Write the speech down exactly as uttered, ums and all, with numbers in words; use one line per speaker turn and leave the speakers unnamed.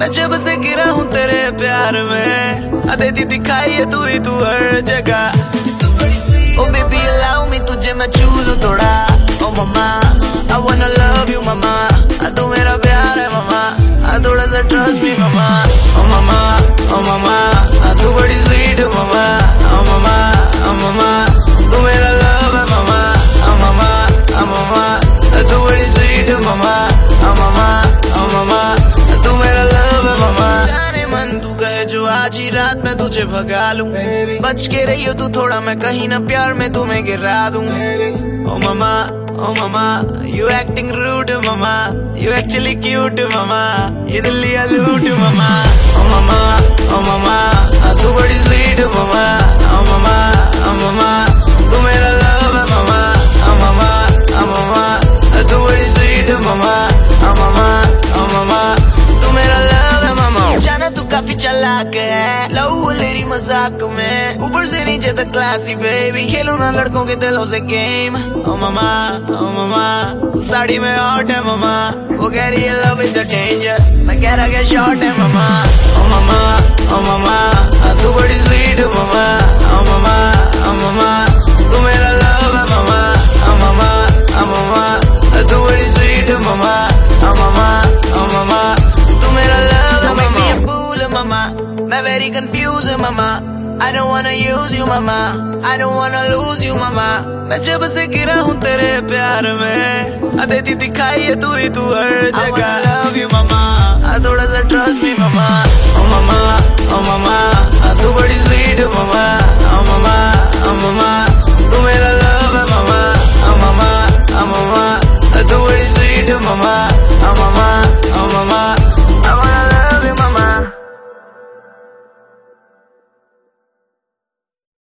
मैं जब से गिरा हूँ तेरे प्यार में, देती दिखाई है तू ही तू हर जगह। ओ बेबी अलाउ मी तुझे मैं छू लूं थोड़ा। ओ मम्मा आई वांना लव यू मम्मा, तू मेरा प्यार है मम्मा, थोड़ा सा ट्रस्ट मी मम्मा। ओ मम्मा ओ मम्मा तू बड़ी स्वीट मम्मा। ओ मम्मा ओ मम्मा तू मेरा लव है मम्मा। ओ मम्मा ओ मम्मा तू बड़ी स्वीट मम्मा। ओ मम्मा ओ मम्मा तू मेरा लव है मम्मा। जाने मन तू कहे जो आज ही रात मैं तुझे भगा लूं, बच के रही हो तू थोड़ा, मैं कहीं ना प्यार में तुम्हें गिरा दूं। Oh mama oh mama you acting rude mama, you actually cute mama, ये दिल लिया लूट मम्मा। ओ मम्मा ओ मम्मा तू बड़ी स्वीट मम्मा। ओ मम्मा ओ मम्मा तू मेरा लव है मम्मा। ओ मम्मा ओ मम्मा तू बड़ी स्वीट मम्मा। ओ मम्मा ओ मम्मा तू मेरा लव है मम्मा। जाना तू काफी चालाक है, लव लेरी मजाक में, ऊपर से नीचे तक क्लासी बेबी, खेलो ना लड़कों के दिलों से गेम। ओ मम्मा ओ मम्मा तू साड़ी में हॉट है मम्मा, वो कह रही है लव इज अ डेंजर, मैं कह रहा क्या शॉर्ट है मम्मा। ओ मम्मा ओ मम्मा तू बड़ी स्वीट मम्मा। ओ मम्मा ओ मम्मा तू मेरा लव है मम्मा। ओ मम्मा ओ मम्मा तू बड़ी स्वीट मम्मा। ओ मम्मा ओ मम्मा तू मेरा लव है मम्मा। फूल मम्मा मैं very confuse mama, I don't wanna use you mama, I don't wanna lose you mama। मैं जब से गिरा हूँ तेरे प्यार में, देती दिखाई है तू ही तू हर जगह। I love you mama, थोड़ा सा trust me mama। ओ मम्मा ओ मम्मा तू बड़ी sweet mama। ओ मम्मा ओ मम्मा तू मेरा